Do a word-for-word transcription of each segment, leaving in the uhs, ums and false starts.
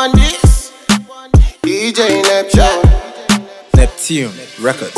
on this. D J Neptune. Neptune Records.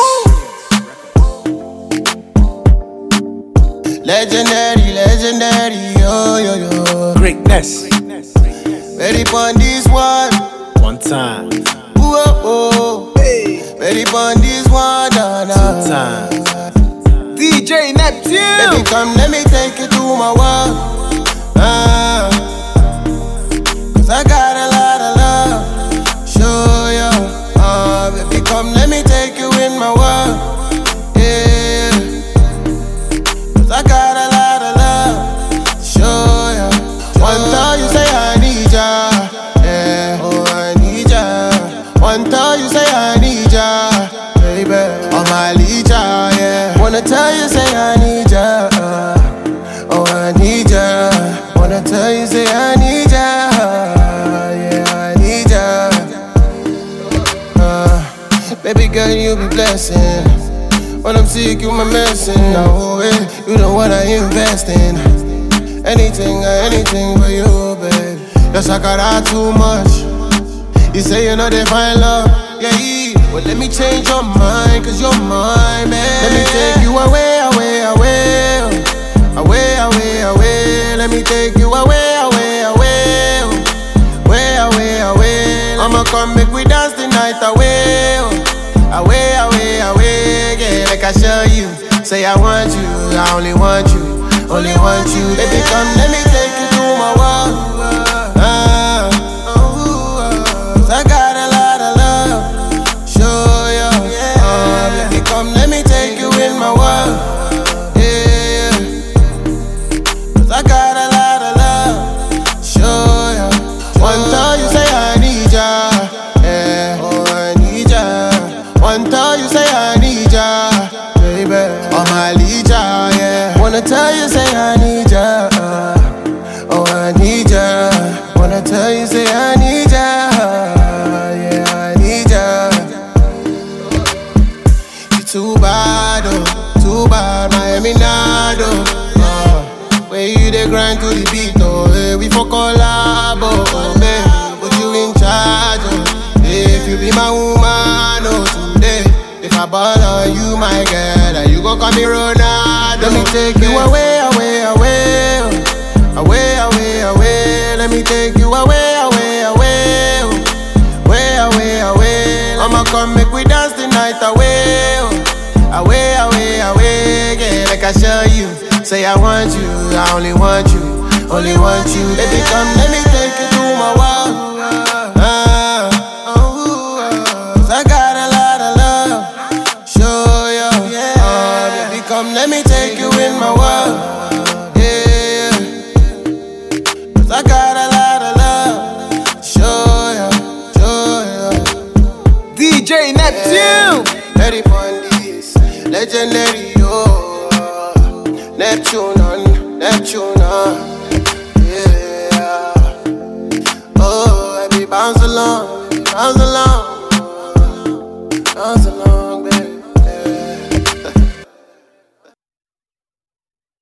Legendary, legendary, yo, yo, yo. Greatness. Ready on this one. One time. Ooh, oh, oh. Hey. Ready on this one, nah, nah. Two times. D J Neptune. Baby, come, let me take you to my world. Ah. Cause I got a lot of love. Show ya. Ah, baby, come, let me take you in my world. Yeah. Cause I got a lot of love. Show ya. One time you say I need ya. Yeah. Oh, I need ya. One time you say I need ya. Baby, oh my leader, yeah. Wanna tell you, say I need ya. Uh, oh, I need ya. Wanna tell you, say I need ya. Yeah, I need ya. Uh, baby girl, you be blessing. When I'm sick, you my medicine. No way, you know what I invest in. Anything, anything for you, babe. Yes, I got out too much. You say you know they find love, yeah, yeah. Well, let me change your mind, cause you're mine, man. Let me take you away, away, away. Away, away, away. Let me take you away, away, away. Away, away, away. I'ma come make we dance the night away. Away, away, away. Yeah, like I show you. Say I want you, I only want you. Only want you. Baby, come, let me take you to my world. Ah. I got a lot of love, show ya. Uh, baby, come, let me take you in my world. Yeah, cause I got a lot of love, show ya. One time you say I need ya, yeah. Oh, I need ya. One time you say I need ya, baby. Oh, my leader, yeah. Wanna tell you, say I need ya. Uh, oh, I need ya. Wanna tell you, say I need ya. Too bad, oh, too bad, Miami Nado. Uh, where you dey grind to the beat, oh, hey, we for collab, oh, oh, babe, put you in charge, oh, hey, if you be my woman, oh, today, if I ball on you, my girl, and you gon' call me Ronaldo. Let me take you away, away, away, oh, away, away, away, let me take you away, away, away, oh, away, away, away, I'ma come make we dance the night away, oh. Away, away, away, yeah, like I show you. Say I want you, I only want you, only want you. Baby, come, let me take you to my world. Ah, oh, uh, cause I got a lot of love, show ya. Uh, baby, come, let me take you in my world. Yeah, cause I got a lot of love, show ya, show ya. D J Neptune. Ready for legendary, yo. Neptune on, Neptune on. Yeah. Oh, baby, bounce along, bounce along.